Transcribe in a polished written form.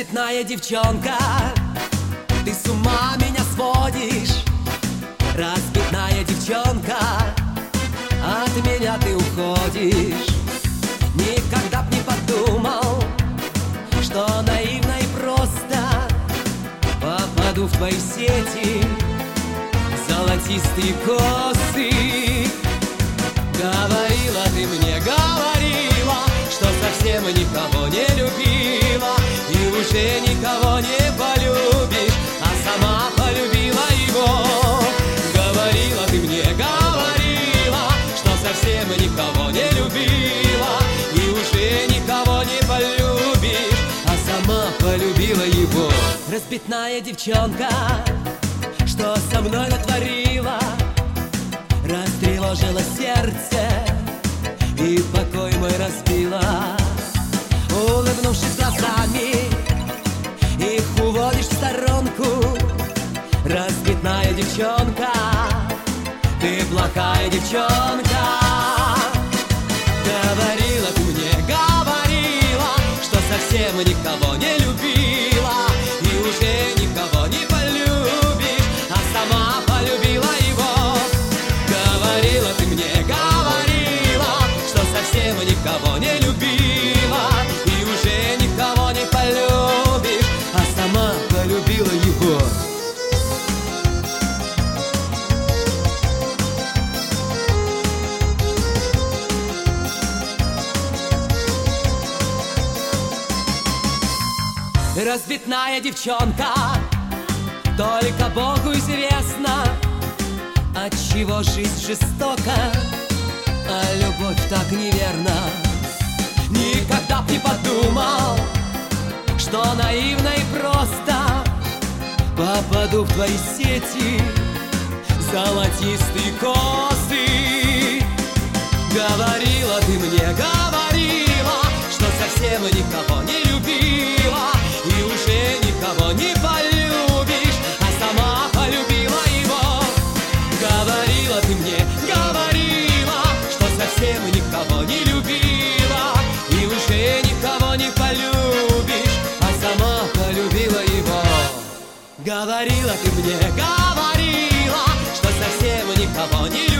Разбитная девчонка, ты с ума меня сводишь. Разбитная девчонка, от меня ты уходишь. Никогда б не подумал, что наивно и просто попаду в твои сети, золотистые косы. Говорила ты мне, говорила, что совсем никого не любила и уже никого не полюбишь, а сама полюбила его. Говорила ты мне, говорила, что совсем никого не любила и уже никого не полюбишь, а сама полюбила его. Разбитная девчонка, что со мной натворила, растревожила сердце и покой мой разбила. Улыбнувшись глазами, их уводишь в сторонку. Разбитная девчонка, ты плохая девчонка. Говорила ты мне, говорила, что совсем никого не любила и уже никого не полюбишь, а сама полюбила его. Говорила ты мне, говорила, что совсем никого не любила и уже никого не полюбишь, а сама полюбила его. Разбитная девчонка, только Богу известно, отчего жизнь жестока, а любовь так неверна. Никогда б не подумал, что наивно и просто попаду в твои сети, золотистые косы. Говорила ты мне, говорила, что совсем никого не любила и уже никого не полюбишь, а сама полюбила его. Говорила ты мне, говорила, что совсем никого не любила и уже никого не полюбишь, а сама полюбила его. Говорила ты мне, говорила, что совсем никого не любила